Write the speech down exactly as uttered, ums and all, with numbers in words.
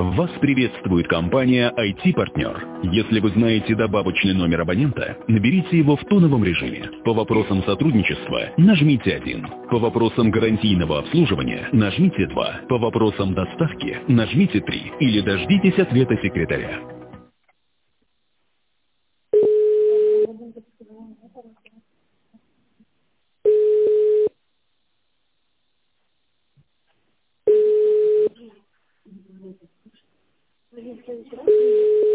Вас приветствует компания ай ти-партнер. Если вы знаете добавочный номер абонента, наберите его в тоновом режиме. По вопросам сотрудничества нажмите один. По вопросам гарантийного обслуживания нажмите два. По вопросам доставки нажмите три. Или дождитесь ответа секретаря. В следующий раз